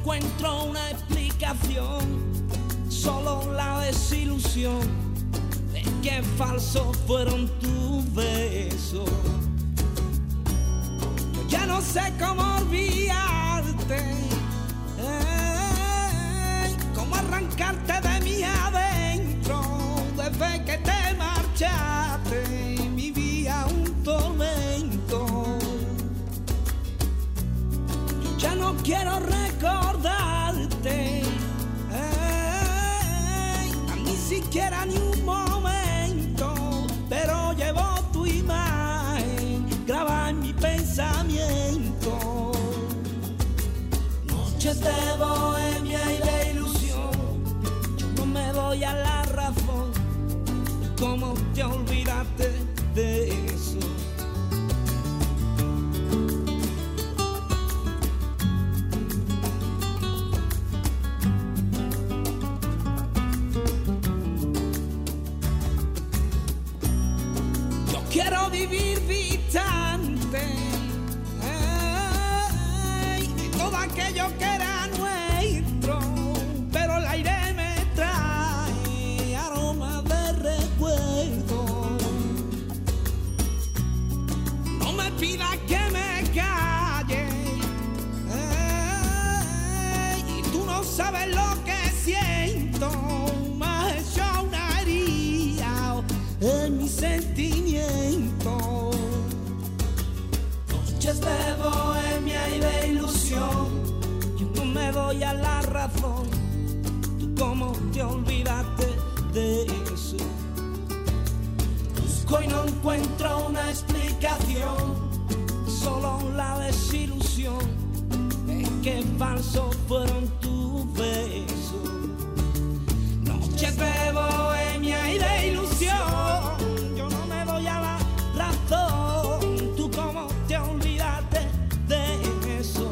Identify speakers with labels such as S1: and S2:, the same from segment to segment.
S1: encuentro una explicación, solo la desilusión de que falsos fueron tus besos. Yo ya no sé cómo olvidarte, cómo arrancarte de mí adentro. Desde que te marchaste vivía un tormento. Yo ya no quiero recordarte, ni siquiera ni un momento, pero llevo tu imagen grabada en mi pensamiento. Noches de bohemia y de ilusión, yo no me doy a la razón de cómo te olvidaste de eso. Quiero vivir distante de todo aquello que era nuestro, pero el aire me trae aroma de recuerdo. No me pidas que me calle, y tú no sabes lo que siento. Me has hecho una herida en mi sentimiento. Noches de bohemia y de ilusión, yo no me doy a la razón. Tú cómo te olvidaste de eso. Busco y no encuentro una explicación, solo la desilusión de que falsos fueron tus besos. Noches de bohemia y de ilusión, yo no me doy a la razón. Tú cómo te olvidaste de eso.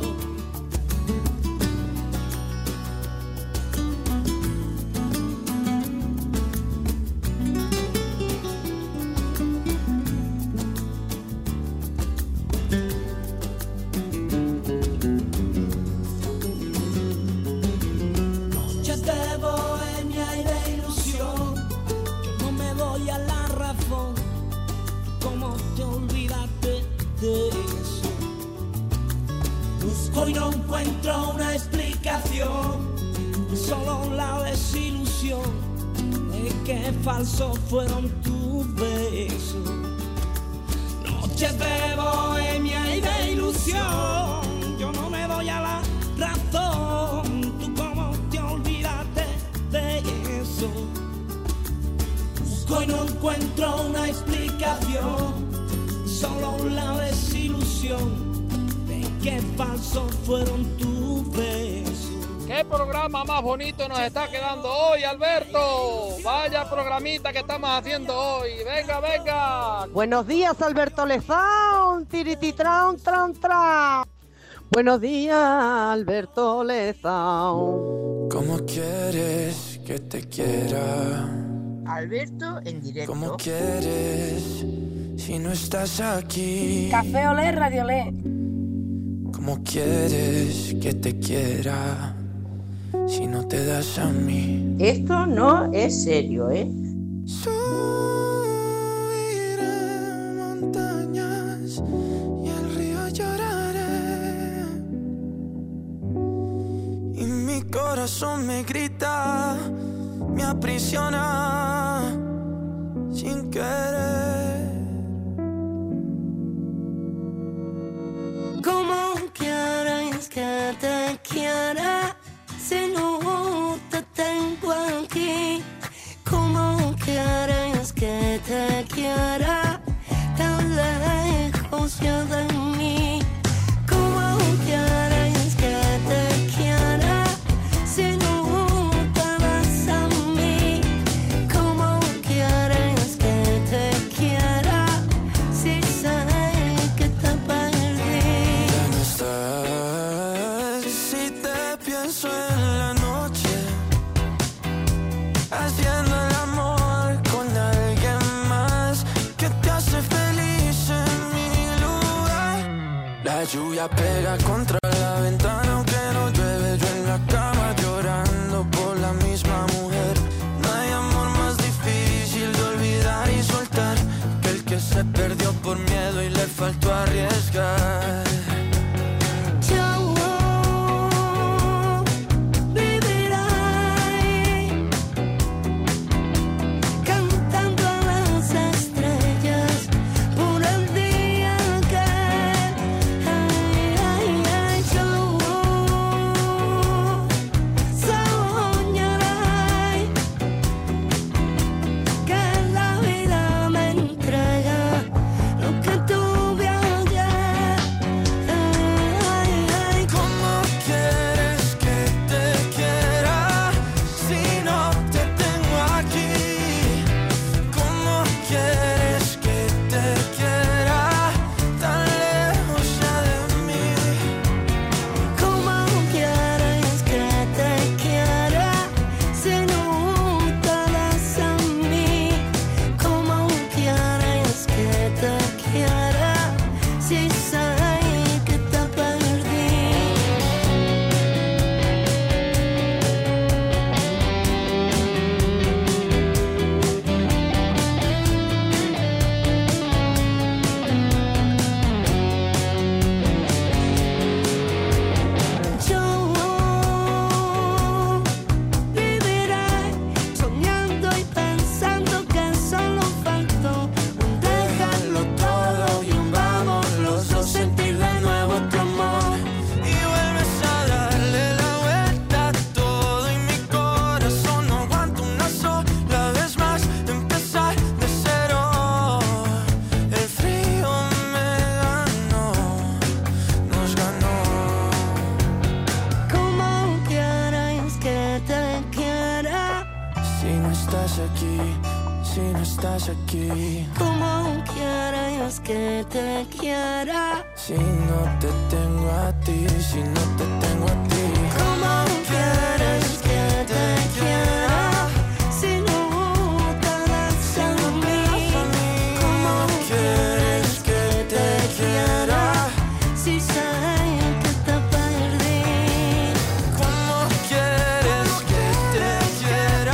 S1: Noches de bohemia y de ilusión, yo no me doy a la razón. ¿Cómo te olvidaste de eso? Busco y no encuentro una explicación, solo la desilusión de que falsos fueron tus besos. Noches de bohemia y de ilusión, yo no me doy a la razón. ¿Tú cómo te olvidaste de eso? Busco y no encuentro una explicación, solo la desilusión de que falsos fueron tus besos.
S2: ¿Qué programa más bonito nos está quedando hoy, Alberto? Vaya programita que estamos haciendo hoy. Venga, venga.
S3: Buenos días, Alberto Lezán. Tirititran, tran, tran. Buenos días, Alberto Lezán.
S4: ¿Cómo quieres que te quiera?
S5: Alberto en directo.
S4: ¿Cómo quieres si no estás aquí?
S6: Café Olé, Radio Olé.
S4: ¿Cómo quieres que te quiera si no te das a mí?
S5: Esto no es serio, ¿eh?
S4: Subiré montañas y el río lloraré, y mi corazón me grita, me aprisiona sin querer.
S7: ¿Cómo quieres que te quiera si no te tengo aquí? ¿Cómo quieres que te quiera tan lejos ya de mí? ¿Cómo quieres que te quiera si no te vas a mí? ¿Cómo quieres que te quiera si sé que te perdí?
S4: Ya no estás, si te pienso en la noche, haciendo el amor con alguien más que te hace feliz en mi lugar. La lluvia pega contra la ventana, aunque no llueve, yo en buscar. Aquí.
S7: Como quieres que te quiera.
S4: Si no te tengo a ti, si no te tengo a ti.
S7: Como quieres que te quiera. Si no te das a mí. Como quieres que te quiera. Si sé que te perdí.
S4: Como quieres que te quiera.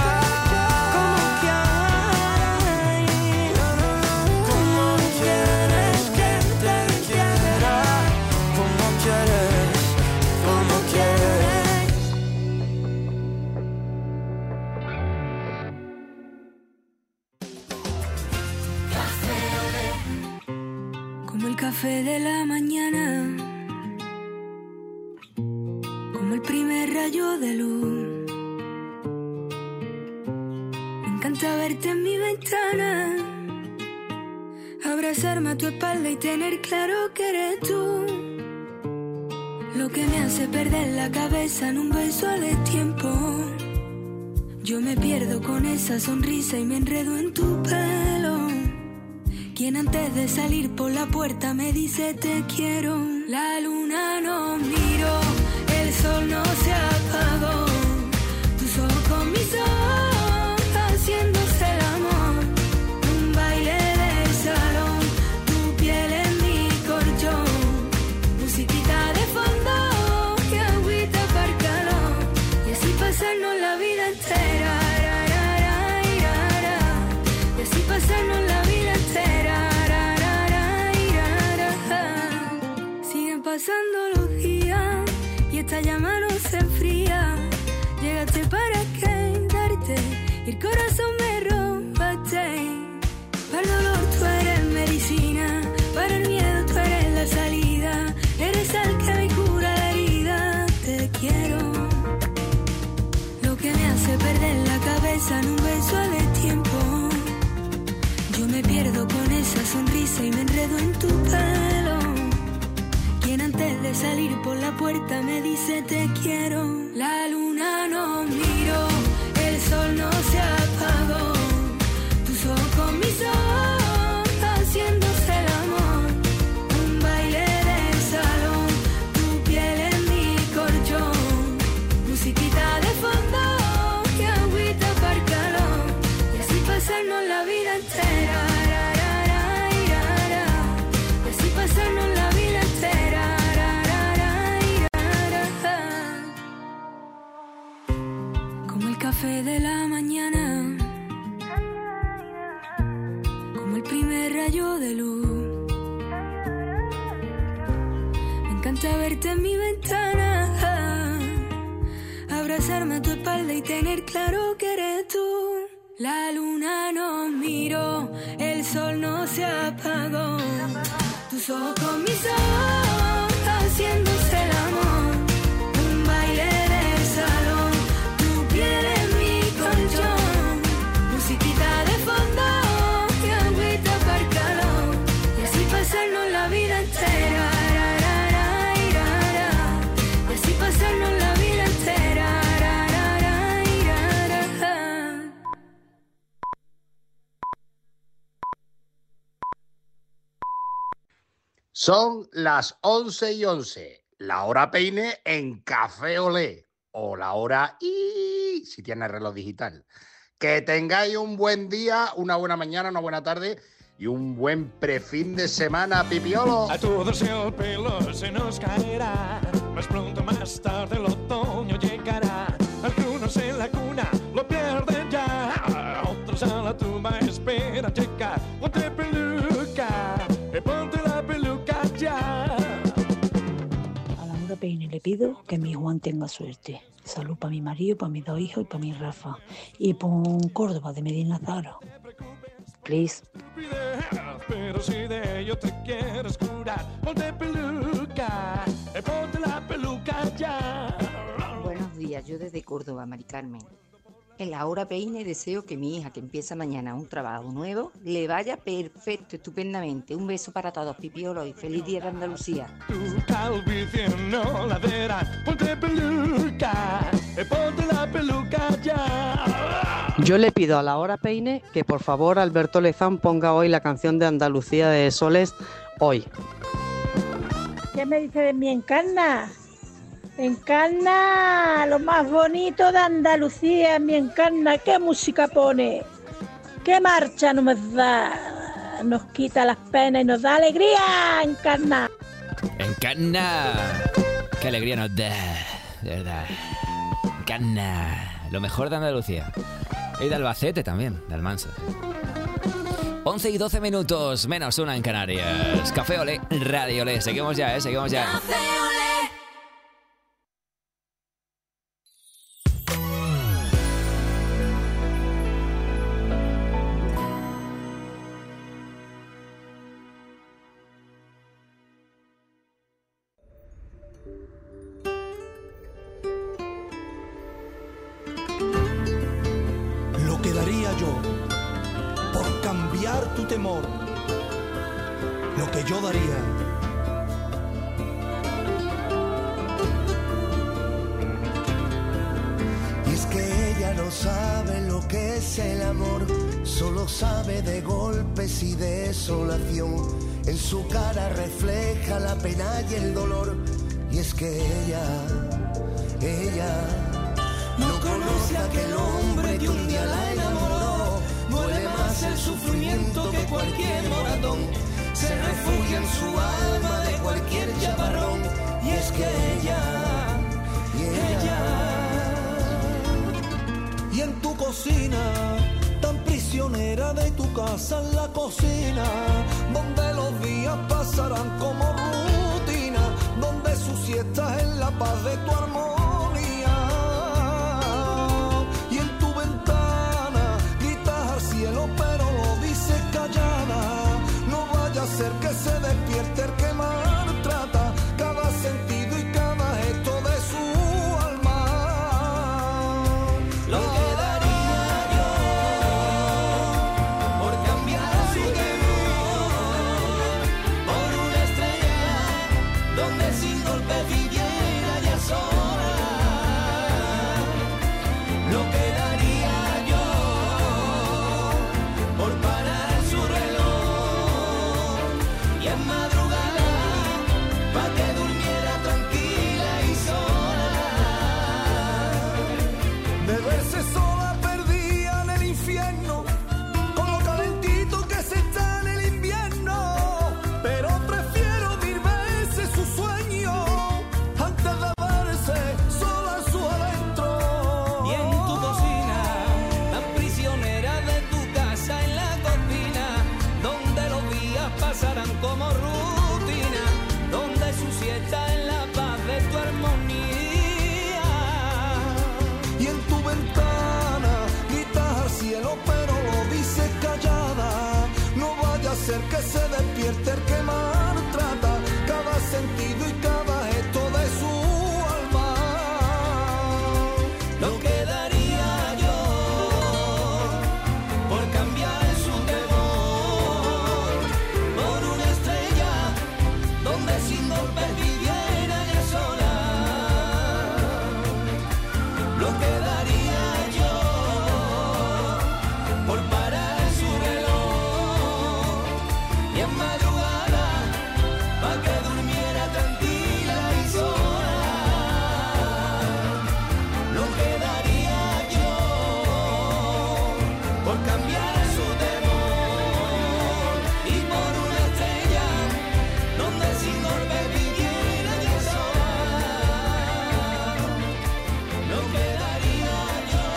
S6: Café de la mañana, como el primer rayo de luz. Me encanta verte en mi ventana, abrazarme a tu espalda y tener claro que eres tú. Lo que me hace perder la cabeza en un beso a destiempo. Yo me pierdo con esa sonrisa y me enredo en tu pelo. Quien antes de salir por la puerta me dice te quiero. La luna no miró, el sol no se apagó. Tus ojos con mis ojos, haciéndose el amor. Un baile de salón, tu piel en mi colchón. Musiquita de fondo, que agüita para el calor. Y así pasarnos la vida entera. Y así pasarnos la vida entera. Pasando los días y esta llama no se enfría. Llegaste para quedarte y el corazón me robaste. Para el dolor tú eres medicina, para el miedo tú eres la salida. Eres el que me cura la herida. Te quiero. Lo que me hace perder la cabeza en un beso a destiempo. Yo me pierdo con esa sonrisa y me enredo en tu pelo. Quien antes de salir por la puerta me dice te quiero. La luna no miró, el sol no se apagó. Tus ojos con mis ojos, haciéndose el amor. Un baile de salón, tu piel en mi colchón. Musiquita de fondo, que agüita para el calor. Y así pasarnos la vida entera. Y así pasarnos la vida entera. Como el café de la mañana, como el primer rayo de luz. Ponte a verte en mi ventana, abrazarme a tu espalda y tener claro que eres tú. La luna nos miró, el sol no se apagó. Tus ojos con mis ojos, haciéndose el amor. Un baile de salón, tu piel en mi colchón. Musiquita de fondo y agüita para el calor. Y así pasarnos la vida entera. Y así pasarnos la vida entera.
S8: Son las 11:11, la hora peine en Café Olé, o la hora y si tienes reloj digital. Que tengáis un buen día, una buena mañana, una buena tarde y un buen prefin de semana, pipiolo.
S9: A todos el pelo se nos caerá, más pronto más tarde el otoño llegará. Algunos en la cuna lo pierden ya, otros a la tumba esperan llegar. Ponte peluca, ponte la peluca ya.
S10: A Laura Peine le pido que mi Juan tenga suerte. Salud para mi marido, para mis 2 hijos y para mi Rafa. Y por Córdoba de Medina Zara. Please.
S9: Pero si de ello te quieres curar, ponte peluca, ponte la peluca ya.
S5: Buenos días, yo desde Córdoba, Mari Carmen. En la hora peine deseo que mi hija, que empieza mañana un trabajo nuevo, le vaya perfecto, estupendamente. Un beso para todos, pipiolo, y feliz día de Andalucía.
S9: Tu calvicie no la verás, ponte peluca, ponte la peluca ya.
S3: Yo le pido a la hora peine que por favor Alberto Lezán ponga hoy la canción de Andalucía de Soles hoy.
S11: ¿Qué me dice de mi Encarna? Encarna, lo más bonito de Andalucía, mi Encarna, ¿qué música pone? ¿Qué marcha nos da? Nos quita las penas y nos da alegría, Encarna.
S12: Encarna, qué alegría nos da, de verdad. Encarna, lo mejor de Andalucía. Y de Albacete también, de Almansa. 11:12 minutos, menos una en Canarias. Café Olé, Radio Olé. Seguimos ya, seguimos ya.
S6: Café Olé.
S1: Lo que daría yo por cambiar tu temor, lo que yo daría.
S13: Y es que ella no sabe lo que es el amor, solo sabe de golpes y desolación. En su cara refleja la pena y el dolor. Y es que ella no conoce a aquel hombre que un día la enamoró. Duele más el sufrimiento que cualquier moratón. Se refugia en su alma de cualquier chaparrón. Y es que
S1: Y en tu cocina, tan prisionera de tu casa en la cocina, donde los días pasarán como rutina, donde su siesta es en la paz de tu armonía. Y en tu ventana gritas al cielo pero lo dices callada. No vaya a ser que se despierte el que maltrata cada sentido y cada gesto de su alma.
S13: Lo que daría yo por cambiar su temor por una estrella donde sin golpe viviera ya sola. se despierte el que maltrata cada sentido y cada gesto de su alma.
S1: Lo que daría yo por cambiar su temor por una estrella donde sin golpes viviera ella sola. Lo que daría yo por parar su reloj y en madrugada pa' que durmiera tranquila y sola. Lo que daría yo por cambiar su temor y por una estrella donde sin golpe viviera ella sola. Lo que daría yo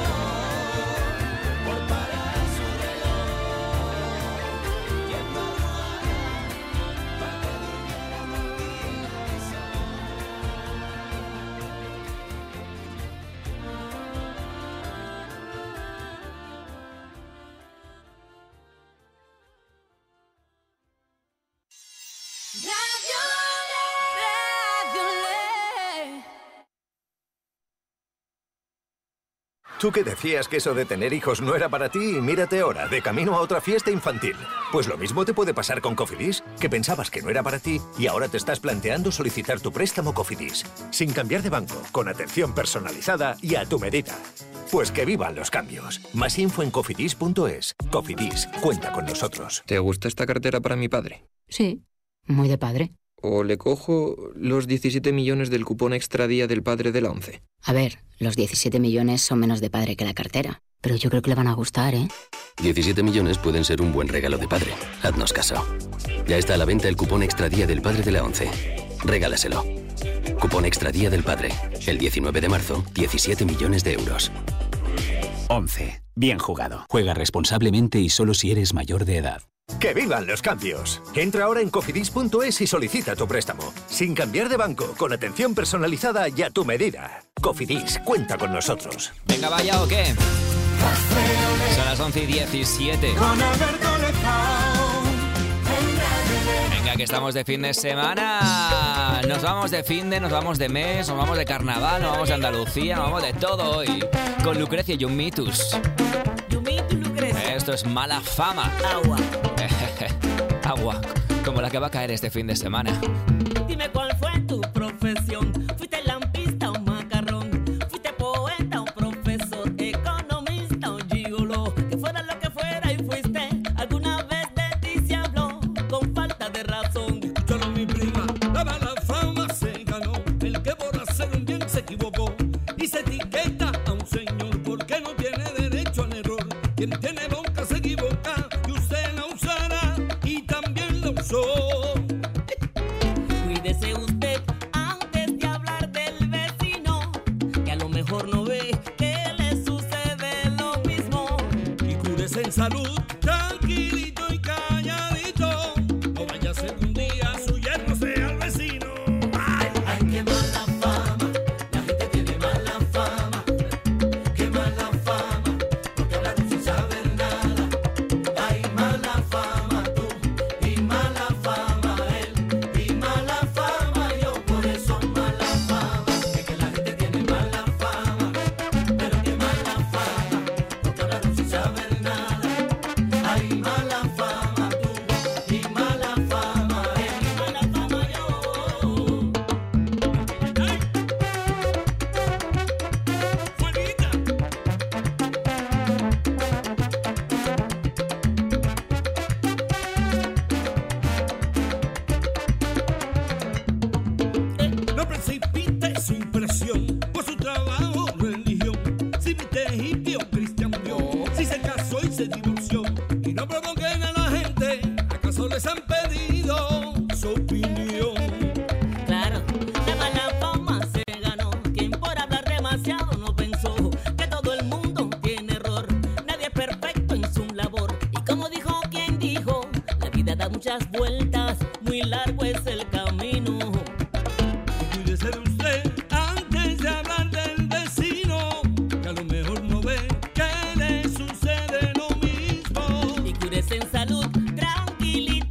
S1: por parar su reloj y en madrugada pa' que durmiera tranquila y sola.
S14: Tú que decías que eso de tener hijos no era para ti, y mírate ahora, de camino a otra fiesta infantil. Pues lo mismo te puede pasar con Cofidis, que pensabas que no era para ti y ahora te estás planteando solicitar tu préstamo Cofidis. Sin cambiar de banco, con atención personalizada y a tu medida. Pues que vivan los cambios. Más info en cofidis.es. Cofidis, cuenta con nosotros.
S15: ¿Te gusta esta cartera para mi padre?
S16: Sí, muy de padre.
S15: ¿O le cojo los 17 millones del cupón extra día del padre de la 11?
S16: A ver, los 17 millones son menos de padre que la cartera. Pero yo creo que le van a gustar, ¿eh?
S17: 17 millones pueden ser un buen regalo de padre. Haznos caso. Ya está a la venta el cupón extra día del padre de la 11. Regálaselo. Cupón extra día del padre. El 19 de marzo, 17 millones de euros.
S18: 11. Bien jugado. Juega responsablemente y solo si eres mayor de edad.
S14: ¡Que vivan los cambios! Entra ahora en cofidis.es y solicita tu préstamo. Sin cambiar de banco, con atención personalizada y a tu medida. Cofidis, cuenta con nosotros.
S12: Venga, vaya o qué. Son las 11:17.
S1: Con Alberto Lezao.
S12: Venga, que estamos de fin de semana. Nos vamos de fin de, nos vamos de mes, nos vamos de carnaval, nos vamos de Andalucía, nos vamos de todo hoy. Con Lucrecia y Yumitus. Esto es Mala Fama.
S1: Agua.
S12: Agua, como la que va a caer este fin de semana.
S1: Dime cuál fue tu profesión. ¿Fuiste lampista o macarrón? ¿Fuiste poeta o profesor? ¿Economista o gigolo? Que fuera lo que fuera y fuiste. ¿Alguna vez de ti se habló con falta de razón? Solo mi prima, la mala fama se ganó. El que por hacer un bien se equivocó. Y se etiqueta a un señor porque no tiene derecho al error. Quien tiene boca se equivoca y usted la usará y también la usó. Cuídese usted antes de hablar del vecino, que a lo mejor no ve que le sucede lo mismo. Y cúrese en salud, tranquilito y calladito. No vaya a ser que un día su yerno sea el vecino. ¡Ay! ¡Ay, qué mala fama! La gente tiene mala fama. ¡Qué mala fama! Porque hablan sin saber nada. ¡Ay, mala fama tú! Y mala fama él. Y mala fama yo. Por eso mala fama. Es que la gente tiene mala fama. Pero qué mala fama. Porque hablan sin saber nada. ¡Ay, mala fama tú! Y mala fama él. Y mala fama yo. No precipite su impresión por su trabajo o religión. Si viste hippie o cristiano, si se casó y se divorció. Y no provoquen a la gente, ¿acaso les han pedido su opinión? Claro, la mala fama se ganó. Quien por hablar demasiado no pensó que todo el mundo tiene error. Nadie es perfecto en su labor. Y como dijo quien dijo, la vida da muchas vueltas, muy largo es el camino. Cuídese de usted antes de hablar del vecino, que a lo mejor no ve que le sucede lo mismo. Y cuídese en salud, tranquilito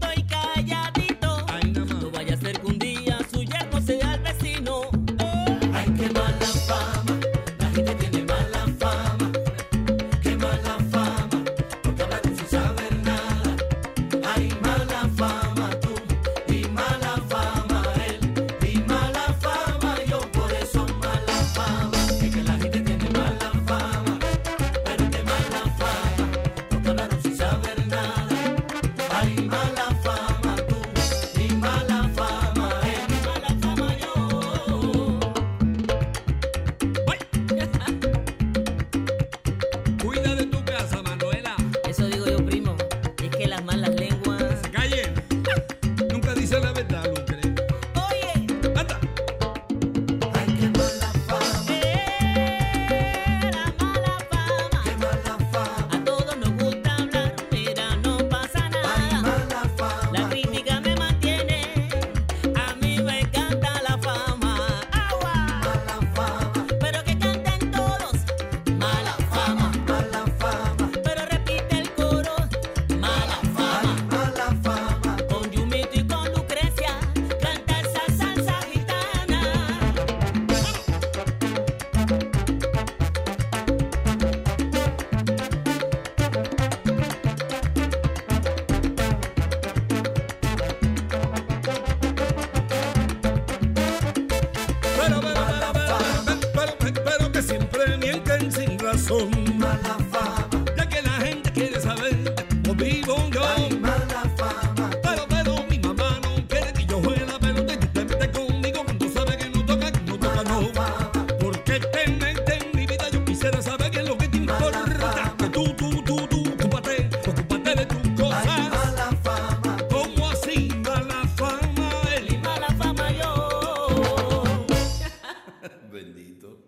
S1: razón. Mala fama, ya que la gente quiere saber cómo vivo yo. Ay, mala fama, pero mi mamá no quiere que yo juegue la pelota y tú te metes conmigo cuando tú sabes que no toca, no. Porque te metes en mi vida, yo quisiera saber qué es lo que te importa. Que tú, ocúpate de tus cosas. Ay, mala fama, ¿cómo así mala fama? Él y mala fama yo.
S19: Bendito.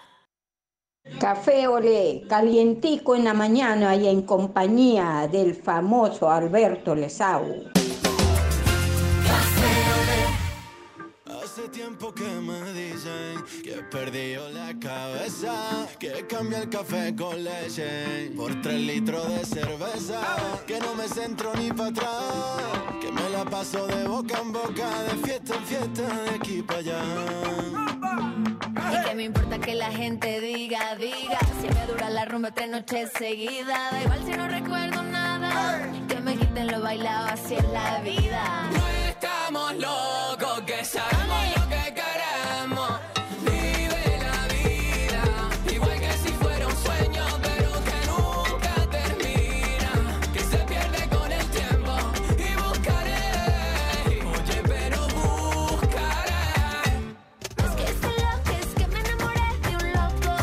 S20: Café Olé, calientico en la mañana y en compañía del famoso Alberto Lesau.
S19: Hace tiempo que me dicen que he perdido la cabeza, que cambia el café con leche por 3 litros de cerveza, que no me centro ni para atrás, que me la paso de boca en boca, de fiesta en fiesta, de aquí para allá.
S21: Y que me importa que la gente diga, si me dura la rumba 3 noches seguidas, da igual si no recuerdo nada, que me quiten lo bailado, así es la vida.
S7: No estamos locos, que sabemos lo que queremos. Vive la vida, igual que si fuera un sueño, pero que nunca termina, que se pierde con el tiempo. Y buscaré, oye, pero buscaré.
S21: Es que es que me enamoré de un loco.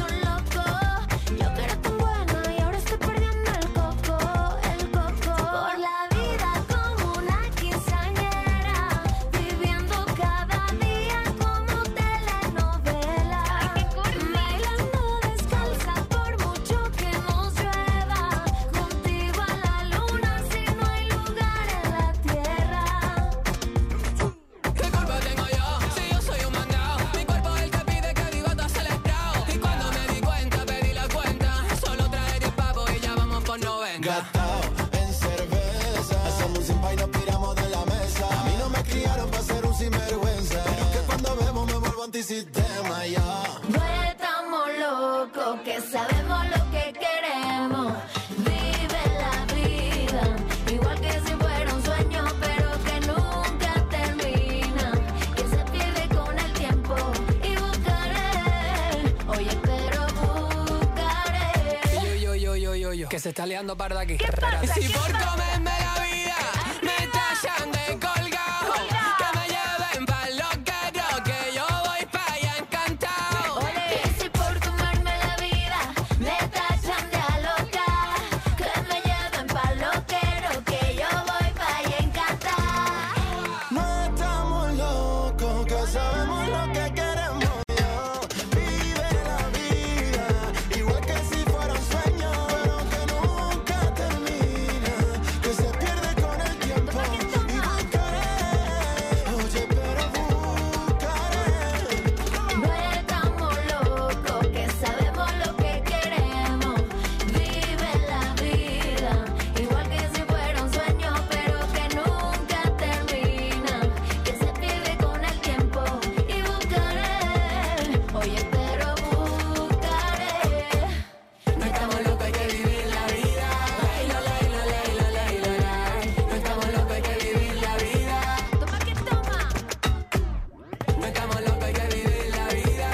S21: Yo que era tan buena y ahora estoy perdiendo el coco. Por la vida como una quinceañera, viviendo cada día como telenovela. Bailando descalza por mucho que nos llueva, contigo a la luna si no hay lugar en la tierra.
S7: ¿Qué culpa tengo yo? Si yo soy un mandado, mi cuerpo es el que pide que digo todo acelerado. Y cuando me di cuenta, pedí la cuenta, solo trae 10 pavos y ya vamos por 90.
S19: Gastado en cerveza, hacemos un simpa y nos piramos de la mesa. A mí no me criaron para ser un sinvergüenza, pero es que cuando bebo me vuelvo antisistema ya.
S21: No estamos locos, que sabemos lo que queremos. Vive la vida, igual que si fuera un sueño, pero que nunca termina, que se pierde con el tiempo. Y buscaré, oye, pero buscaré.
S7: Yo, que se está liando parda aquí. Si por comerme la vida me tallan de colgado, que me lleven pa'l loquero, que yo voy pa' allá encantado.
S21: Que si por tomarme la vida me tachan de alocar, que me lleven pa'l loquero, que yo voy pa' allá encantar.
S19: No estamos locos, que sabemos lo que queremos yo. Vive la vida, igual que si fuera un sueño, pero que nunca termina, que se pierde con el tiempo. Y buscaré, oye, pero buscaré.
S21: No estamos locos, que sabemos lo que queremos. Vive la vida, igual que si fuera un sueño, pero que nunca termina, que se pierde con el tiempo. Y buscaré, oye, pero buscaré.
S7: No estamos locos, hay que vivir la vida. No estamos locos, hay que vivir la vida.
S21: Toma que toma.
S7: No estamos locos, hay que vivir la vida.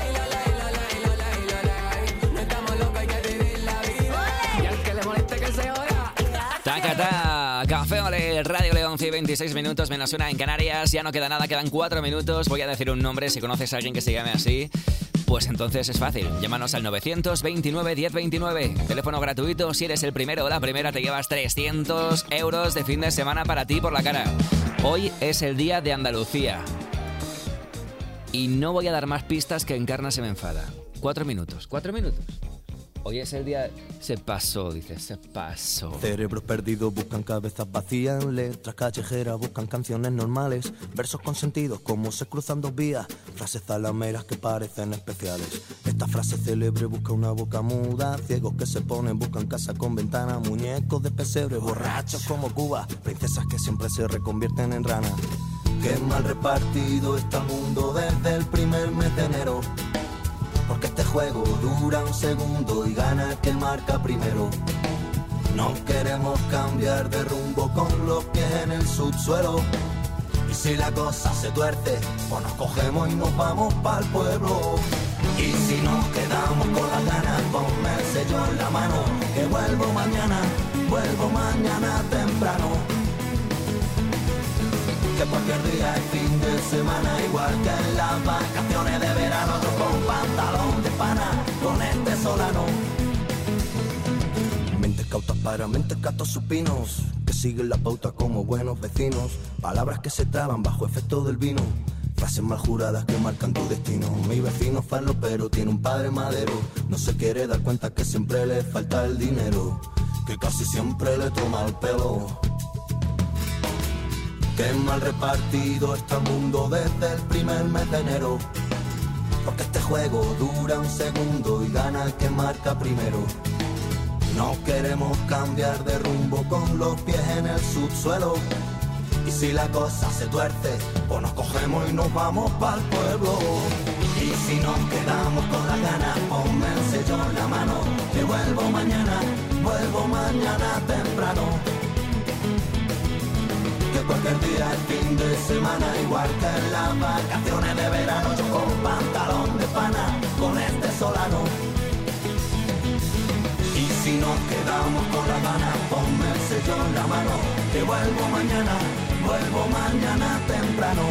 S7: No estamos locos, hay que vivir la vida. Y al que le moleste que se oiga.
S12: Tacata, Café Ole, Radio León, 26 minutos menos 1 en Canarias. Ya no queda nada, quedan 4 minutos. Voy a decir un nombre, si conoces a alguien que se llame así, pues entonces es fácil. Llámanos al 929 1029. Teléfono gratuito, si eres el primero o la primera te llevas 300 euros de fin de semana para ti por la cara. Hoy es el día de Andalucía. Y no voy a dar más pistas que Encarna se me enfada. 4 minutos. Hoy es el día... Se pasó, dice, se pasó.
S13: Cerebros perdidos buscan cabezas vacías, letras callejeras buscan canciones normales, versos con sentidos como se cruzan dos vías, frases zalameras que parecen especiales. Esta frase célebre busca una boca muda, ciegos que se ponen buscan casa con ventana, muñecos de pesebre, borrachos como Cuba, princesas que siempre se reconvierten en ranas. Qué mal repartido está el mundo desde el primer mes de enero, porque este juego dura un segundo y gana quien marca primero. No queremos cambiar de rumbo con los pies en el subsuelo, y si la cosa se tuerce, pues nos cogemos y nos vamos pa'l pueblo. Y si nos quedamos con las ganas, ponme el sello en la mano, que vuelvo mañana temprano. Que cualquier día es fin de semana, igual que en las vacaciones de verano, yo con pantalón de pana, con este solano. Mentes cautas para mentes gatos supinos, que siguen la pauta como buenos vecinos. Palabras que se traban bajo efecto del vino, frases mal juradas que marcan tu destino. Mi vecino farlo pero tiene un padre madero, no se quiere dar cuenta que siempre le falta el dinero, que casi siempre le toma el pelo. Qué mal repartido está el mundo desde el primer mes de enero, porque este juego dura un segundo y gana el que marca primero. No queremos cambiar de rumbo con los pies en el subsuelo, y si la cosa se tuerce, pues nos cogemos y nos vamos pa'l pueblo. Y si nos quedamos con las ganas, ponme el sello en la mano, que vuelvo mañana temprano. Que cualquier día es fin de semana, igual que en las vacaciones de verano, yo con pantalón de pana, con este solano. Y si nos quedamos con las ganas, ponme el sello en la mano, que vuelvo mañana temprano.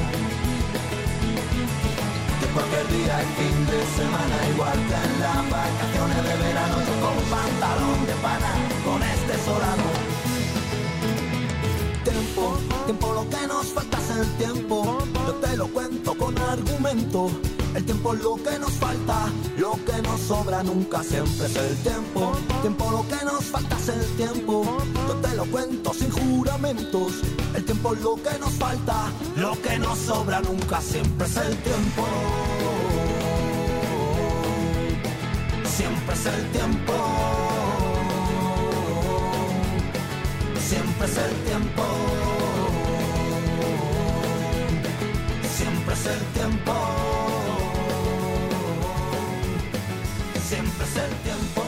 S13: Que cualquier día es fin de semana, igual que en las vacaciones de verano, yo con pantalón de pana, con este solano. Tiempo, lo que nos falta es el tiempo, yo te lo cuento con argumento. El tiempo es lo que nos falta, lo que nos sobra nunca siempre es el tiempo. Tiempo, lo que nos falta es el tiempo, yo te lo cuento sin juramentos. El tiempo es lo que nos falta, lo que nos sobra nunca siempre es el tiempo. Siempre es el tiempo. Siempre es el tiempo. Siempre es el tiempo. Siempre es el tiempo.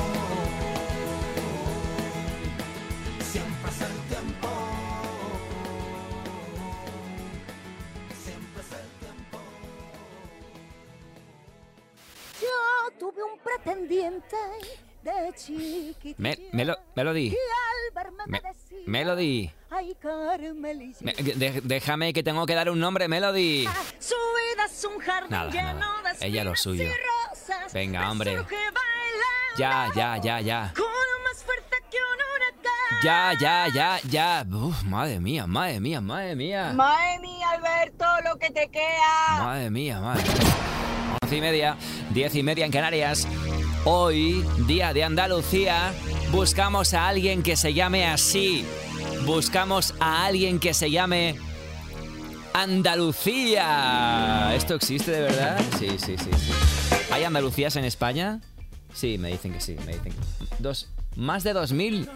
S13: Siempre es el tiempo. Siempre es el tiempo.
S2: Yo tuve un pretendiente de chiquitito.
S12: Melody. Melody.
S2: Ay, Carmelilla.
S12: Déjame que tengo que dar un nombre, Melody.
S2: Su vida es un jardín
S12: Nada,
S2: lleno de
S12: ella lo
S2: espinas
S12: suyo.
S2: y rosas.
S12: Venga, hombre.
S2: Beso que baila
S12: Ya.
S2: con más fuerte que un huracán.
S12: Ya. Uf, madre mía.
S22: Madre mía, Alberto, lo que te queda.
S12: Madre mía. 11:30, 10:30 en Canarias. Hoy, día de Andalucía, buscamos a alguien que se llame así. Buscamos a alguien que se llame Andalucía. ¿Esto existe de verdad? Sí. ¿Hay Andalucías en España? Sí, me dicen que sí. Más de 2000.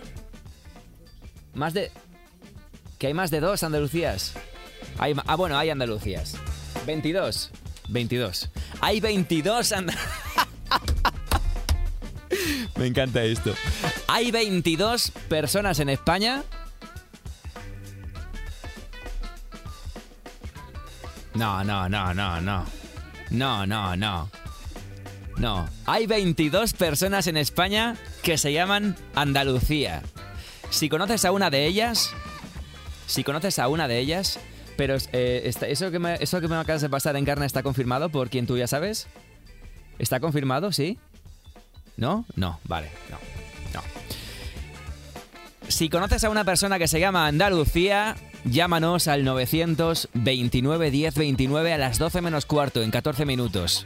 S12: Que hay más de 2 Andalucías. Hay Andalucías. 22. Hay 22 Andalucías. Me encanta esto. Hay 22 personas en España. No. Hay 22 personas en España que se llaman Andalucía. Si conoces a una de ellas, pero eso que me acabas de pasar, Encarna, ¿está confirmado por quien tú ya sabes? ¿Está confirmado? ¿Sí? ¿No? No, vale, no. Si conoces a una persona que se llama Andalucía, llámanos al 929 10 29 a las 12 menos cuarto, en 14 minutos.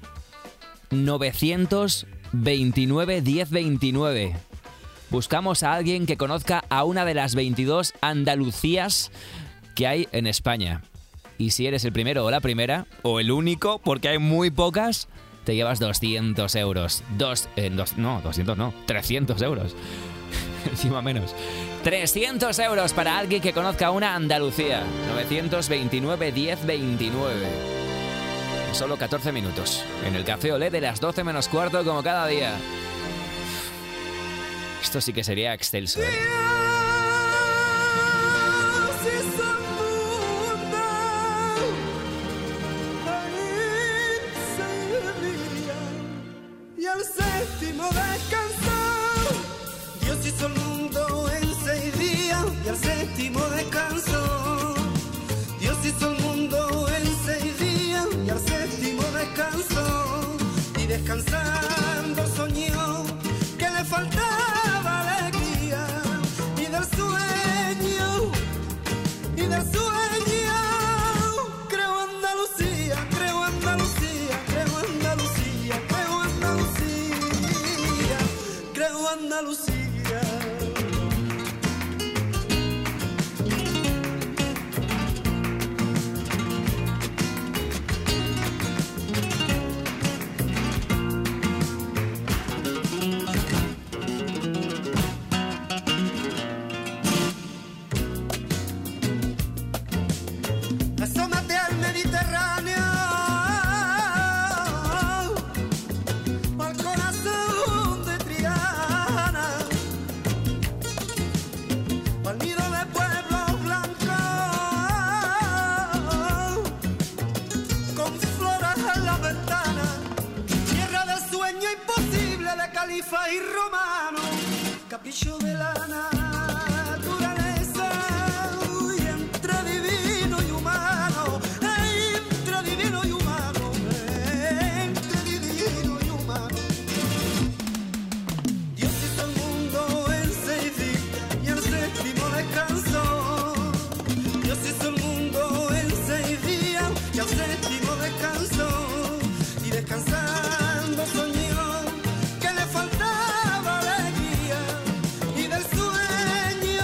S12: 929 10 29. Buscamos a alguien que conozca a una de las 22 Andalucías que hay en España. Y si eres el primero o la primera, o el único, porque hay muy pocas, te llevas 200 euros. 300 euros. Encima menos. 300 euros para alguien que conozca una Andalucía. 929 10 29. En solo 14 minutos. En el Café Olé de las 12 menos cuarto, como cada día. Esto sí que sería excelso, ¿eh?
S1: séptimo descansó. Dios hizo el mundo en 6 días y al séptimo descansó. Dios hizo el mundo en 6 días y al séptimo descansó. Y descansando soñó que le faltaba alegría. Y del sueño creo Andalucía, creo Andalucía, creo Andalucía, creo Andalucía, creo Andalucía. Asómate al Mediterráneo, al corazón de Triana, al nido de pueblos blancos, con flores en la ventana, tierra del sueño imposible de califa y romano, capricho de la naturaleza, y entre divino y humano, entre divino y humano, entre divino y humano. Dios hizo el mundo en 6 días y el séptimo descansó. Dios hizo el mundo en 6 días y al séptimo descansó. Y descansando soñó que le faltaba alegría. Y del sueño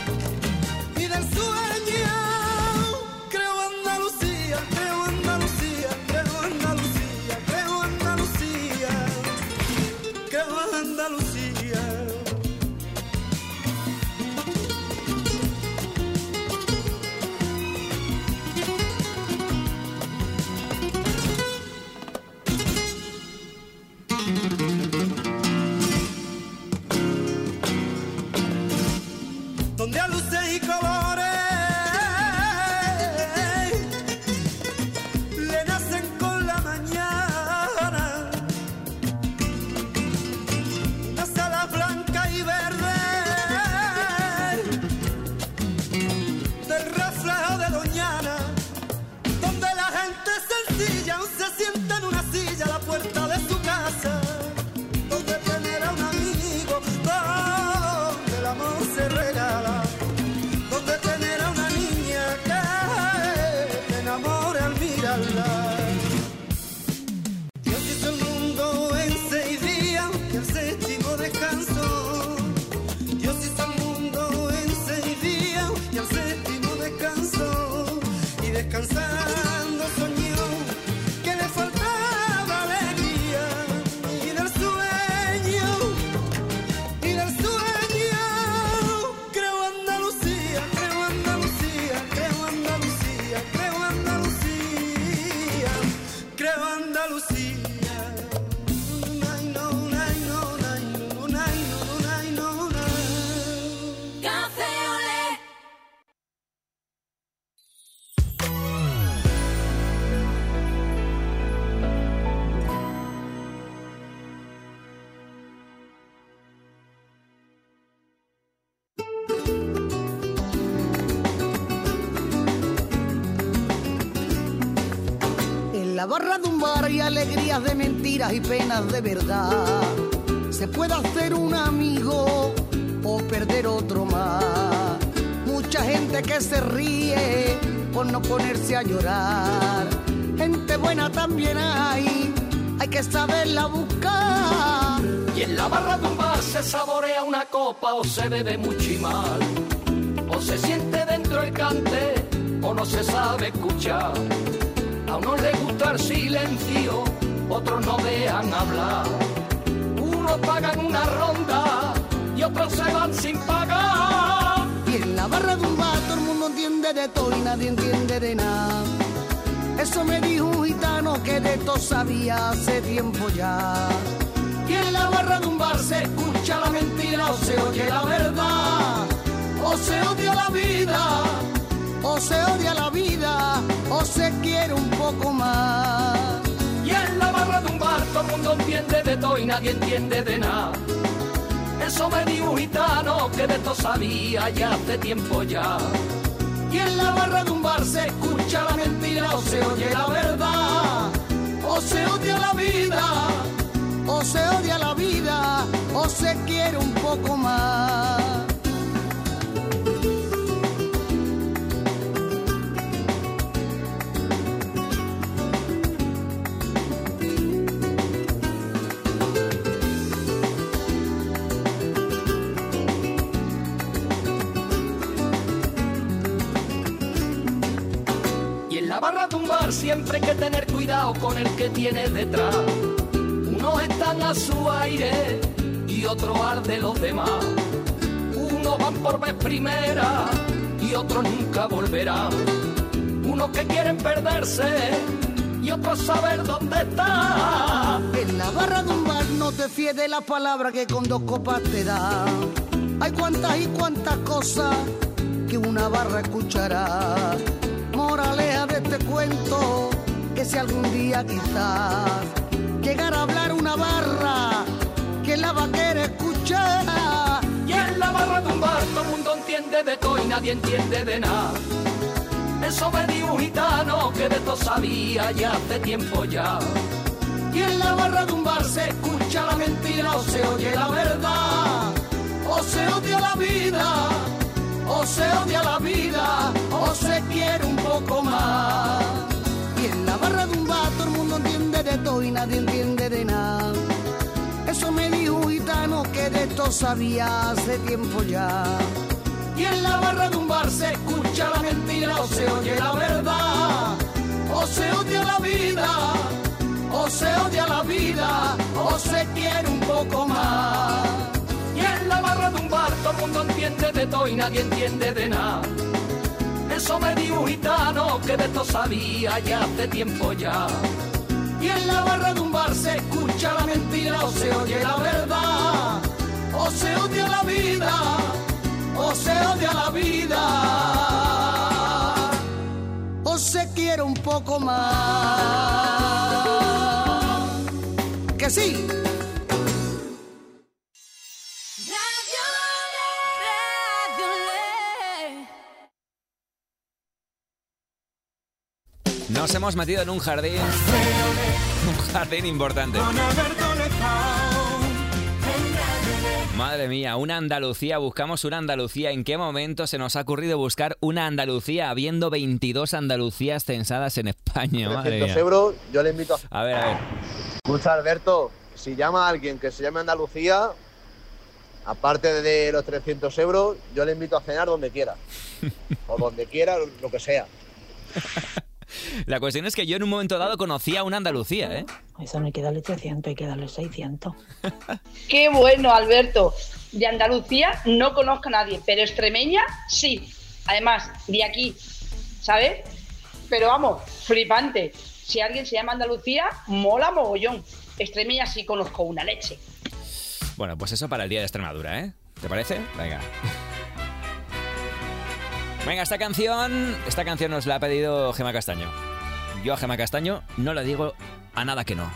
S1: creo Andalucía, creo Andalucía, creo Andalucía, creo Andalucía, creo Andalucía. Donde a luces y colores le nacen con la mañana unas alas blancas y verdes del reflejo de Doñana, donde la gente sencilla aún se sienta en una silla a la puerta de su casa, donde tener a un amigo, donde el amor se regala, donde tener a una niña que te enamore al mirarla. Dios hizo el mundo en 6 días y el séptimo descansó. Dios hizo el mundo en 6 días y el séptimo descansó. Y descansando soñó que le faltaba alegría. Y del sueño creo Andalucía, creo Andalucía, creo Andalucía, creo Andalucía, creo Andalucía. Nay, no, nay, no, nay, no, nay, no, nay, no, nay.
S21: Café olé.
S4: En la barra de un bar hay alegrías de mentiras y penas de verdad. Se puede hacer un amigo o perder otro más. Mucha gente que se ríe por no ponerse a llorar. Gente buena también hay que saberla buscar.
S8: Y en la barra de un bar se saborea una copa o se bebe mucho y mal. O se siente dentro el cante o no se sabe escuchar. A unos les gusta el silencio, otros no dejan hablar. Unos pagan una ronda y otros se van sin pagar.
S4: Y en la barra de un bar todo el mundo entiende de todo y nadie entiende de nada. Eso me dijo un gitano que de todo sabía hace tiempo ya.
S8: Y en la barra de un bar se escucha la mentira o se oye la verdad. O se odia la vida,
S4: o se odia la vida, o se quiere un poco más.
S8: Y en la barra de un bar todo el mundo entiende de todo y nadie entiende de nada. Eso me dijo un gitano que de esto sabía ya hace tiempo ya. Y en la barra de un bar se escucha la mentira o se oye la verdad. O se odia la vida,
S4: o se odia la vida, o se quiere un poco más.
S8: La barra de un bar siempre hay que tener cuidado con el que tiene detrás. Unos están a su aire y otros al de los demás. Unos van por vez primera y otros nunca volverán. Unos que quieren perderse y otros saber dónde está.
S4: En la barra de un bar no te fíes de la palabra que con 2 copas te da. Hay cuantas y cuantas cosas que una barra escuchará. Moraleja de este cuento, que si algún día quizás llegara a hablar una barra, que la va a querer escuchar.
S8: Y en la barra de un bar todo el mundo entiende de todo y nadie entiende de nada. Eso me dijo un gitano que de todo sabía ya hace tiempo ya. Y en la barra de un bar se escucha la mentira o se oye la verdad. O se odia la vida, o se odia la vida, o se quiere un poco más.
S4: Y en la barra de un bar todo el mundo entiende de todo y nadie entiende de nada. Eso me dijo un gitano que de esto sabía hace tiempo ya.
S8: Y en la barra de un bar se escucha la mentira o se oye la verdad. O se odia la vida, o se odia la vida, o se quiere un poco más. Y en la barra de un bar todo el mundo entiende de todo y nadie entiende de nada. Eso me dijo un gitano que de esto sabía ya hace tiempo ya. Y en la barra de un bar se escucha la mentira o se oye la verdad. O se odia la vida, o se odia la vida,
S4: o se quiere un poco más. Que sí.
S12: Nos hemos metido en un jardín importante. Madre mía, una Andalucía, buscamos una Andalucía. ¿En qué momento se nos ha ocurrido buscar una Andalucía habiendo 22 Andalucías censadas en España? Madre
S5: 300
S12: mía.
S5: euros, yo le invito
S12: a ver.
S5: Escucha, Alberto, si llama a alguien que se llame Andalucía, aparte de los 300 euros, yo le invito a cenar donde quiera. O donde quiera, lo que sea.
S12: La cuestión es que yo en un momento dado conocía una Andalucía, ¿eh?
S10: Eso no hay que darle 300, hay que darle 600.
S23: Qué bueno, Alberto. De Andalucía no conozco a nadie, pero extremeña sí. Además, de aquí, ¿sabes? Pero vamos, flipante. Si alguien se llama Andalucía, mola mogollón. Extremeña sí conozco una leche.
S12: Bueno, pues eso para el día de Extremadura, ¿eh? ¿Te parece? Venga. Venga, esta canción nos la ha pedido Gemma Castaño. Yo a Gemma Castaño no le digo a nada que no.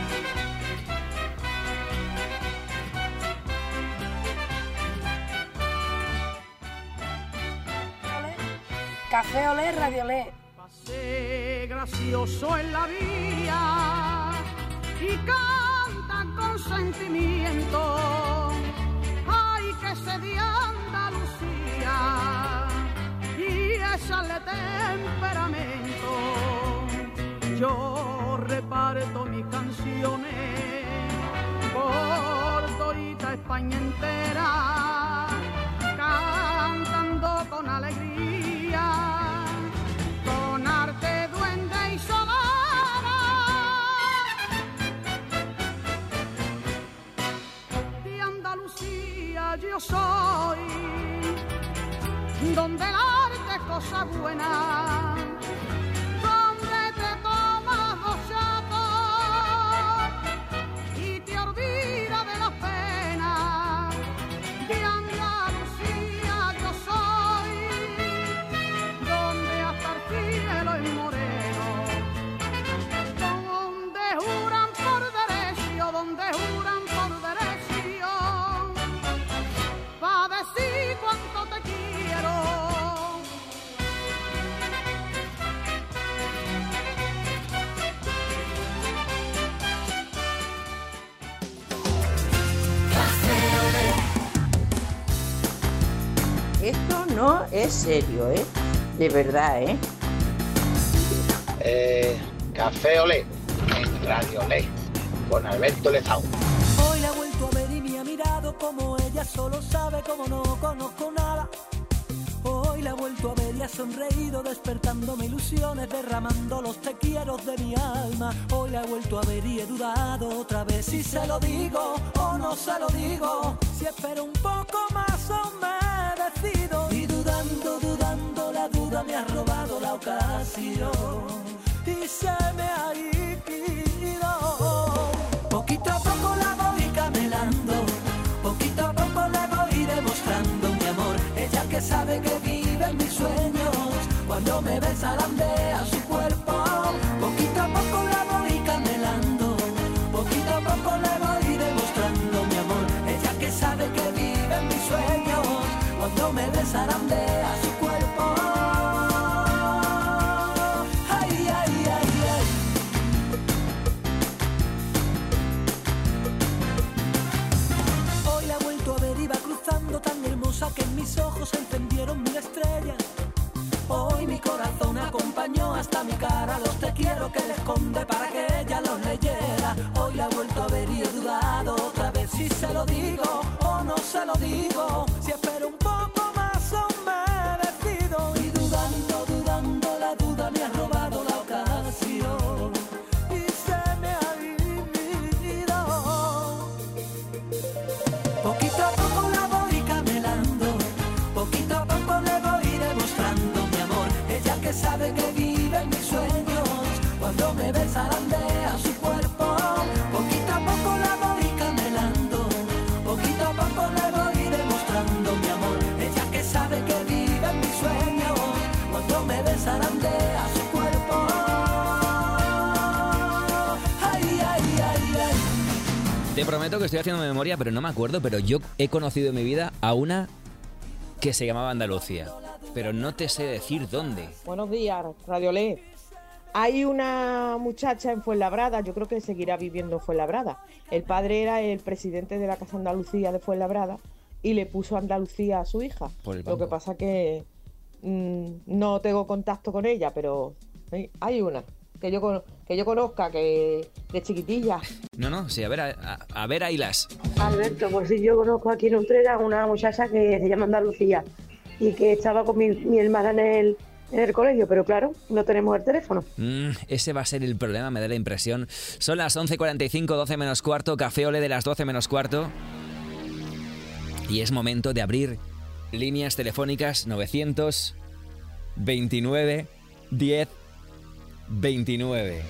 S24: Café olé, radio olé.
S25: Pasé gracioso en la vía y canta con sentimiento. Ay, que se de Andalucía y echarle temperamento. Yo reparto mis canciones por todita España entera, cantando con alegría, con arte, duende y sonora. De Andalucía yo soy, donde el arte es cosa buena, donde te tomas dos chatos y te olvidas de las penas. De Andalucía yo soy, donde hasta el cielo es moreno, donde juran por derecho
S20: no es serio, ¿eh? De verdad, ¿eh?
S3: Café Olé, en Radio Olé, con Alberto Lezao.
S1: Hoy la he vuelto a ver y me ha mirado como ella solo sabe, como no conozco nada. Hoy la he vuelto a ver y ha sonreído, despertándome ilusiones, derramando los te quiero de mi alma. Hoy la he vuelto a ver y he dudado otra vez si se lo digo o no se lo digo, si espero un poco más o me decido. Y dudando, la duda me ha robado la ocasión y se me ha ido. Poquito a poco la voy camelando, poquito a poco le voy demostrando mi amor. Ella que sabe que vive en mis sueños, cuando me besa landea su cuerpo. Poquito a poco la voy camelando, poquito a poco le voy demostrando mi amor. Ella que sabe que vive en mis sueños, cuando me besa landea su cuerpo. Tan hermosa que en mis ojos se encendieron 1000 estrellas. Hoy mi corazón acompañó hasta mi cara los te quiero que le esconde para que ella los leyera. Hoy la he vuelto a ver y he dudado otra vez si se lo digo o no se lo digo, si espero un poco más o me decido. Y dudando, la duda me ha robado la ocasión y se me ha ido. Poquito a poco la voy camelando, poquito a poco le voy demostrando mi amor. Ella que sabe que vive en mis sueños, cuando me besa landea su cuerpo. Poquito a poco la voy camelando, poquito a poco le voy demostrando mi amor. Ella que sabe que vive en mis sueños, cuando me besa landea su cuerpo. Ay, ay, ay, ay.
S12: Te prometo que estoy haciendo memoria, pero no me acuerdo, pero yo he conocido en mi vida a una que se llamaba Andalucía, pero no te sé decir dónde.
S6: Buenos días, Radio Olé. Hay una muchacha en Fuenlabrada, yo creo que seguirá viviendo en Fuenlabrada. El padre era el presidente de la Casa Andalucía de Fuenlabrada y le puso Andalucía a su hija. Lo que pasa que no tengo contacto con ella, pero hay una que yo conozca, que de chiquitilla.
S12: No, sí, a ver, Ailas.
S9: Alberto, pues sí, yo conozco aquí en Utrera una muchacha que se llama Andalucía y que estaba con mi hermana en el colegio, pero claro, no tenemos el teléfono.
S12: Ese va a ser el problema, me da la impresión. Son las 11:45, 12 menos cuarto, Café Olé de las 12 menos cuarto. Y es momento de abrir líneas telefónicas 929 10 29.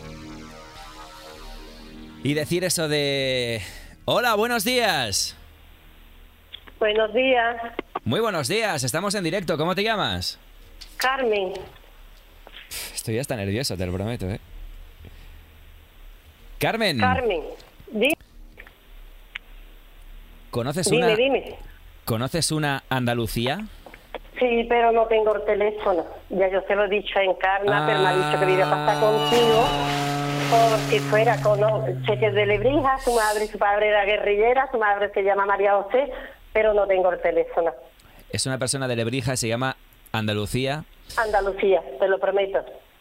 S12: Y decir eso de... Hola, buenos días.
S9: Buenos días.
S12: Muy buenos días, estamos en directo. ¿Cómo te llamas?
S9: Carmen.
S12: Estoy hasta nervioso, te lo prometo, ¿eh? Carmen.
S9: Carmen.
S12: ¿Conoces
S9: Dime.
S12: ¿Conoces una Andalucía?
S9: Sí, pero no tengo el teléfono. Ya yo se lo he dicho a Encarna, pero me ha dicho que me iba a pasar contigo. Porque fuera con cheques de Lebrija, su madre y su padre era guerrillera, su madre se llama María José, pero no tengo el teléfono.
S12: Es una persona de Lebrija, se llama Andalucía.
S9: Andalucía, te lo prometo.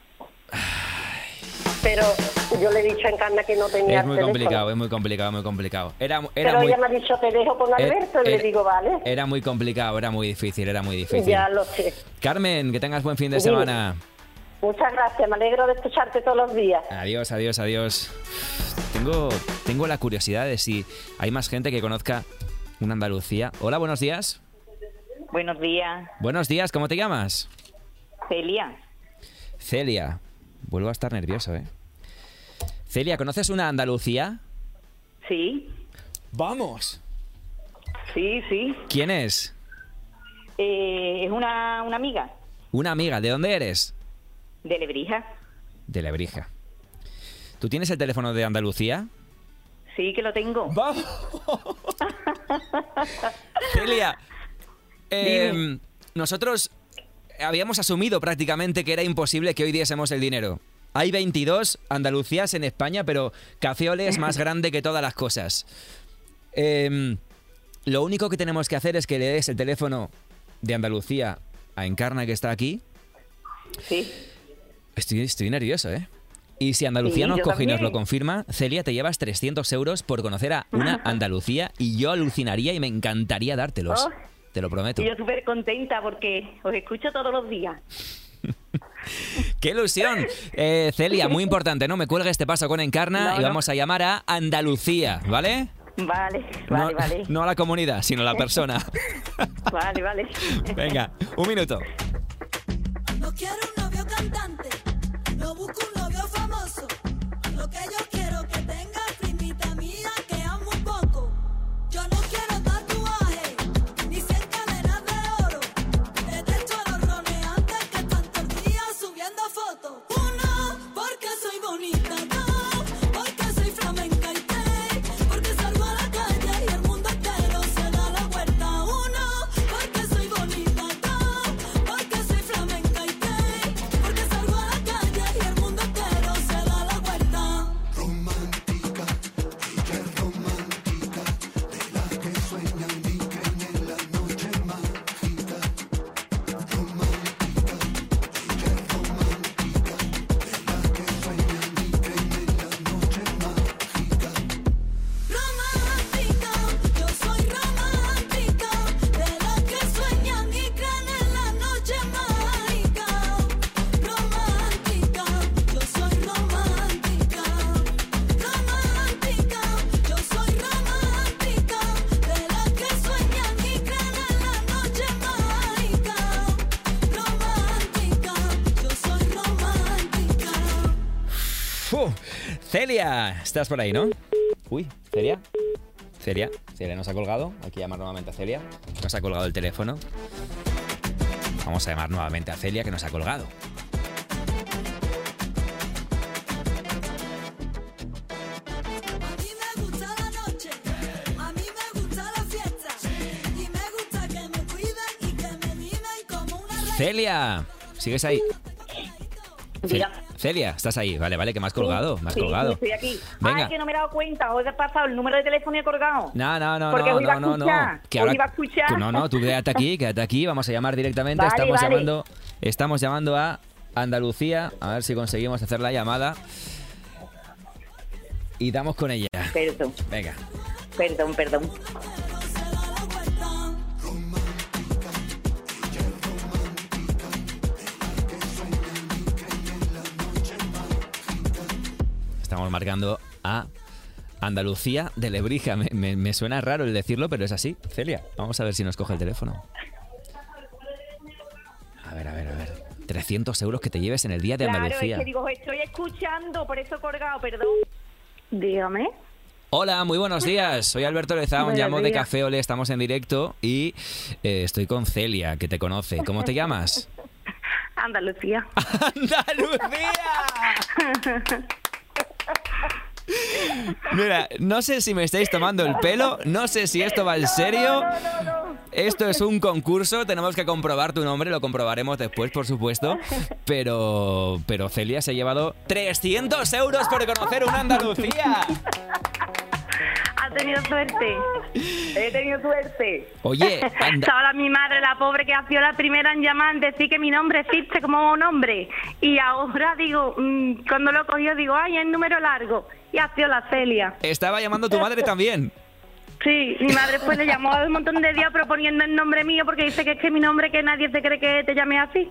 S9: Pero yo le he dicho a Encarna que no tenía
S12: Es muy
S9: teléfono.
S12: complicado, es muy complicado, muy complicado. Era
S9: Pero
S12: muy...
S9: ella me ha dicho, te dejo con Alberto, y le digo, vale.
S12: Era muy complicado, era muy difícil.
S9: Ya lo sé.
S12: Carmen, que tengas buen fin de
S9: Dime.
S12: semana.
S9: Muchas gracias, me alegro de escucharte todos los días.
S12: Adiós, adiós, adiós. Tengo la curiosidad de si hay más gente que conozca una Andalucía. Hola, buenos días.
S11: Buenos días,
S12: Buenos días, ¿cómo te llamas?
S11: Celia.
S12: Celia. Vuelvo a estar nervioso, ¿eh? Celia, ¿conoces una Andalucía?
S11: Sí.
S12: ¡Vamos!
S11: Sí.
S12: ¿Quién es?
S11: Es una amiga
S12: Una amiga. ¿De dónde eres?
S11: de Lebrija.
S12: De Lebrija. ¿Tú tienes el teléfono de Andalucía?
S11: Sí, que lo tengo.
S12: ¡Vamos! Celia, nosotros habíamos asumido prácticamente que era imposible que hoy diésemos el dinero. Hay 22 Andalucías en España, pero Café Olé es más grande que todas las cosas. Lo único que tenemos que hacer es que le des el teléfono de Andalucía a Encarna, que está aquí.
S11: Sí.
S12: Estoy nervioso, ¿eh? Y si Andalucía
S11: Sí,
S12: nos
S11: yo
S12: coge y nos
S11: también.
S12: lo confirma, Celia, te llevas 300 euros por conocer a una Andalucía y yo alucinaría y me encantaría dártelos.
S11: Oh.
S12: Te lo prometo.
S11: Y yo súper contenta porque os escucho todos los días.
S12: ¡Qué ilusión! Celia, muy importante, ¿no? Me cuelgues, te paso con Encarna
S11: No,
S12: y
S11: no.
S12: vamos a llamar a Andalucía, ¿vale?
S11: Vale,
S12: No,
S11: vale.
S12: no a la comunidad, sino a la persona.
S11: Vale.
S12: Venga, un minuto.
S21: No quiero un novio cantante, no busco un novio famoso. Lo que yo quiero que tenga primita mía que amo un poco. Yo no quiero tatuaje, ni 100 cadenas de oro. Detesto a los roneantes que están todo el día subiendo fotos. Uno, porque soy bonita. Dos, porque soy flamenca y tres, porque salgo a la calle y el mundo entero se da la vuelta. Uno, porque soy bonita. Dos, porque soy flamenca y tres, porque salgo a la calle y el mundo entero se da la vuelta.
S13: Romántica, ella es romántica, de las que sueñan y creen en la noche mágica. Romántica, ella es romántica, de las que sueñan y creen en la noche mágica.
S21: Romántica, yo soy romántica, de las que sueñan y creen en la noche mágica. Romántica, yo soy romántica. Romántica, yo soy romántica, de las que sueñan y creen en la noche mágica. Romántica, yo soy romántica.
S12: Celia, estás por ahí, ¿no? Uy, Celia. Celia nos ha colgado. Hay que llamar nuevamente a Celia. Nos ha colgado el teléfono. Vamos a llamar nuevamente a Celia, que nos ha colgado.
S21: A mí me gusta la noche, a mí me gusta la fiesta, y me gusta que me cuiden y que me mimen como una reina.
S12: Celia, ¿sigues ahí?
S11: Diga.
S12: Celia, estás ahí. Vale, que me has colgado. Me has
S11: Sí,
S12: colgado.
S11: estoy aquí.
S12: Venga.
S11: Ay, que no me he dado cuenta. Os he pasado el número de teléfono y he colgado.
S12: No.
S11: Porque os iba a escuchar.
S12: Que
S11: Os
S12: ahora-
S11: iba a escuchar.
S12: No, tú quédate aquí. Vamos a llamar directamente.
S11: Vale, vale.
S12: Estamos llamando a Andalucía. A ver si conseguimos hacer la llamada. Y damos con ella.
S11: Perdón.
S12: Venga.
S11: Perdón.
S12: Estamos marcando a Andalucía de Lebrija. Me suena raro el decirlo, pero es así. Celia, vamos a ver si nos coge el teléfono. A ver. 300 euros que te lleves en el día de
S11: Claro,
S12: Andalucía.
S11: es que digo, os estoy escuchando, por eso he colgado, perdón. Dígame.
S12: Hola, muy buenos días. Soy Alberto Lezaun,
S11: Buenos
S12: llamo de
S11: días.
S12: Café Olé, estamos en directo y estoy con Celia, que te conoce. ¿Cómo te llamas?
S11: Andalucía.
S12: Mira, no sé si me estáis tomando el pelo, no sé si esto va en serio. Esto es un concurso, tenemos que comprobar tu nombre, lo comprobaremos después, por supuesto. Pero Celia se ha llevado 300 euros por conocer una Andalucía.
S11: Ha tenido suerte. He tenido suerte.
S12: Oye,
S11: Ahora mi madre, la pobre, que ha sido la primera en llamar en decir que mi nombre existe como nombre. Y ahora digo, cuando lo cogió, digo, ay, es número largo. Y ha sido la Celia.
S12: Estaba llamando tu madre también.
S11: Sí, mi madre pues le llamó un montón de días proponiendo el nombre mío porque dice que es que mi nombre, que nadie se cree que te llame así.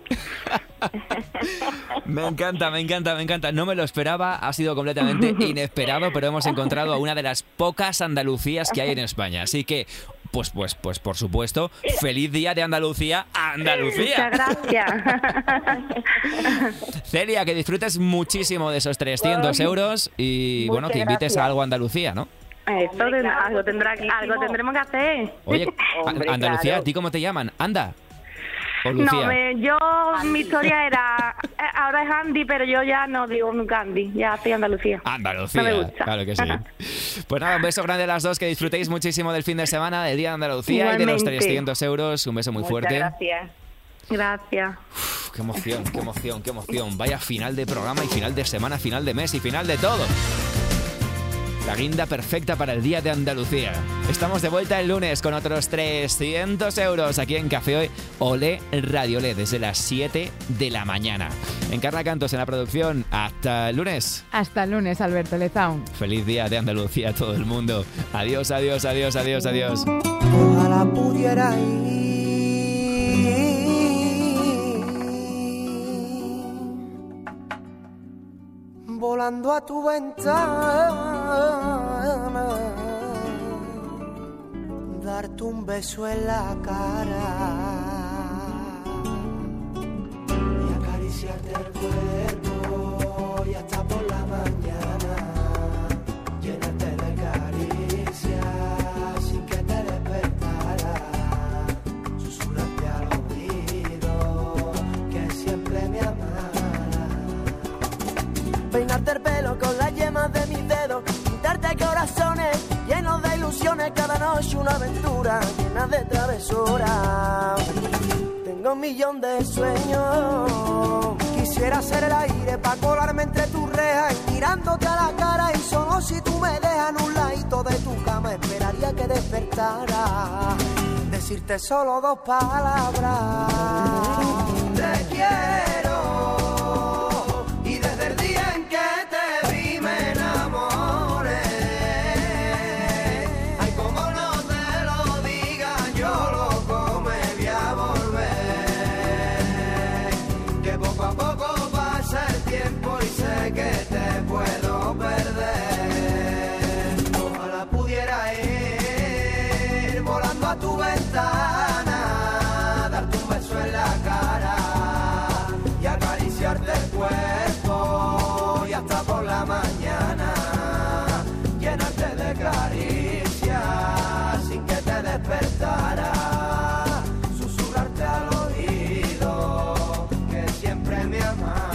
S12: Me encanta. No me lo esperaba, ha sido completamente inesperado, pero hemos encontrado a una de las pocas Andalucías que hay en España. Así que, pues por supuesto, feliz día de Andalucía a Andalucía.
S11: Muchas gracias.
S12: Celia, que disfrutes muchísimo de esos 300 euros y, bueno, que invites
S11: gracias.
S12: a algo a Andalucía, ¿no?
S11: Esto algo tendremos que hacer.
S12: Oye,
S11: Hombre,
S12: Andalucía,
S11: claro.
S12: ¿a ti cómo te llaman? ¿Anda? ¿O Lucía?
S11: Mi historia era, ahora es Andy, pero yo ya no digo nunca Andy, ya soy Andalucía.
S12: Andalucía,
S11: No me gusta.
S12: claro que sí. Pues nada, un beso grande a las dos, que disfrutéis muchísimo del fin de semana, del Día de Andalucía y de los
S11: Igualmente.
S12: 300 euros. Un beso muy fuerte.
S11: Gracias.
S12: Uf, qué emoción. Vaya final de programa y final de semana, final de mes y final de todo. La guinda perfecta para el Día de Andalucía. Estamos de vuelta el lunes con otros 300 euros aquí en Café Hoy. Olé Radio Olé desde las 7 de la mañana. Encarna Cantos en la producción. Hasta el lunes.
S14: Hasta el lunes, Alberto Lezaun.
S12: Feliz Día de Andalucía a todo el mundo. Adiós, adiós, adiós, adiós, adiós.
S13: Ojalá pudiera ir volando a tu ventana, darte un beso en la cara y acariciarte el cuerpo y hasta por la mañana llenarte de caricias sin que te despertara, susurrarte al oído que siempre me amara, peinarte el pelo con las yemas de mis dedos, pintarte corazones llenos de ilusiones, cada noche una aventura llena de travesuras. Tengo un millón de sueños, quisiera ser el aire para colarme entre tus rejas y mirándote a la cara, y solo si tú me dejas en un ladito de tu cama esperaría que despertara, decirte solo 2 palabras: te quiero. Y desde el día en que te vi me enamoré. Ay, como no te lo diga, yo loco me voy a volver. Que poco a poco pasa el tiempo y sé que te puedo perder. Ojalá pudiera ir volando a tu ventana, darte un beso en la cara y acariciarte el cuerpo y hasta por la mañana llenarte de caricias sin que te despertara, susurrarte al oído que siempre me amara.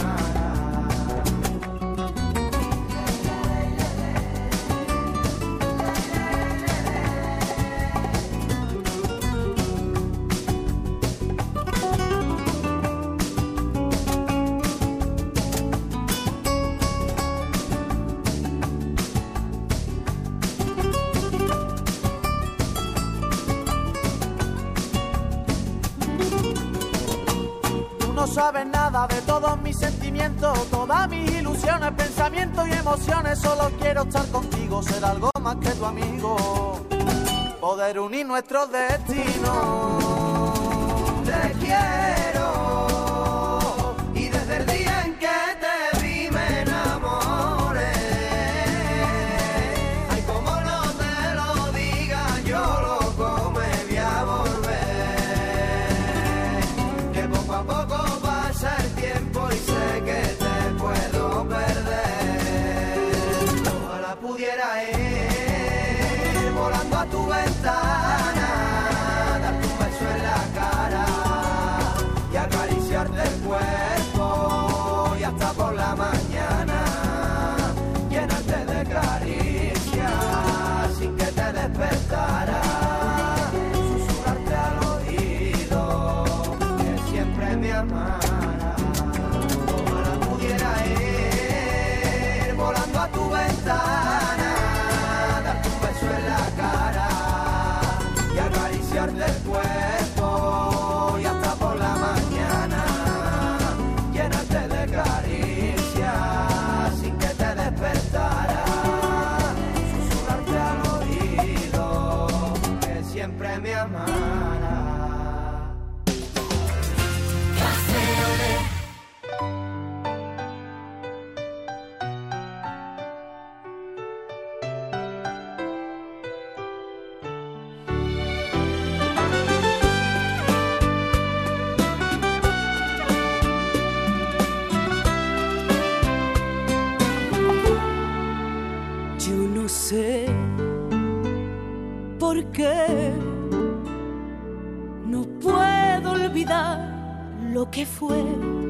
S13: No sabes nada de todos mis sentimientos, todas mis ilusiones, pensamientos y emociones. Solo quiero estar contigo, ser algo más que tu amigo, poder unir nuestros destinos. Te quiero y desde el día en que te vi me enamoré. Ay, como no te lo diga, yo loco me voy a volver. Que poco a poco pasa el tiempo y sé que te puedo perder. Ojalá pudiera ir volando a tu ventana, darte un beso en la cara y acariciarte el cuerpo y hasta por la mañana llenarte de caricias sin que te despertara, susurrarte al oído que siempre me amara. Ojalá pudiera ir volando a tu ventana, darte un beso en la cara y acariciarte el cuerpo y hasta por la mañana llenarte de caricias sin que te despertara, susurrarte al oído que siempre me amara.
S1: Yo no sé por qué no puedo olvidar lo que fue.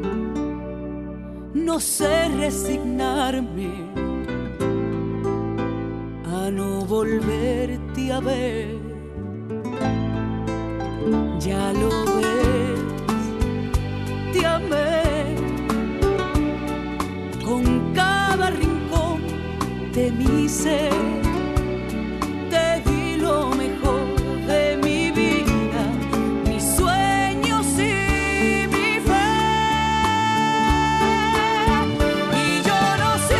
S1: No sé resignarme a no volverte a ver. Ya lo ves, te amé con cada rincón de mi ser, te di lo mejor de mi vida, mis sueños y mi fe. Y yo no sé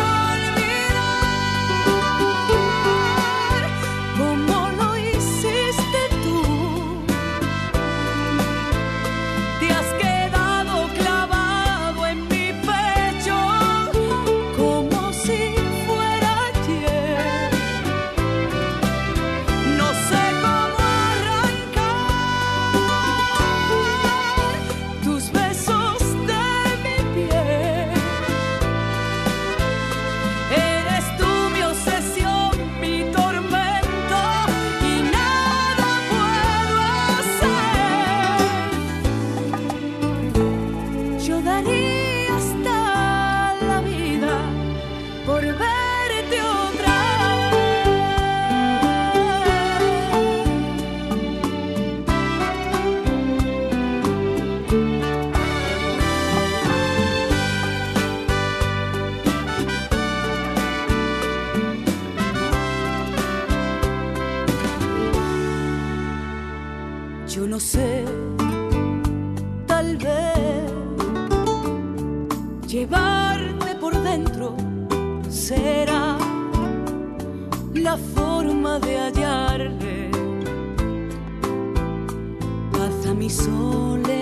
S1: olvidar cómo lo hiciste tú. Te has quedado clavado en mi pecho como si fuera ayer. No sé cómo arrancar tus besos de mi piel. Eres tú mi obsesión, mi tormento y nada puedo hacer. Yo daría hasta la vida por verte otra vez. Yo no sé, tal vez llevarte por dentro será la forma de hallarle paz a mi soledad.